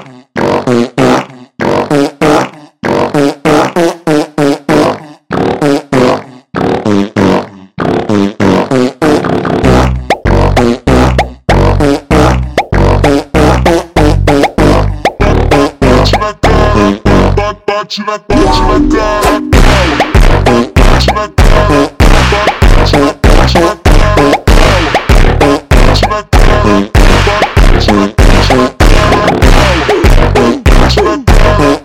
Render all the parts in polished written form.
Bate na cara, bate na cara, bate na cara, bate na cara, bate na cara, bate na cara, bate na cara,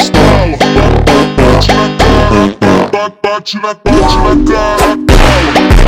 bate na cara.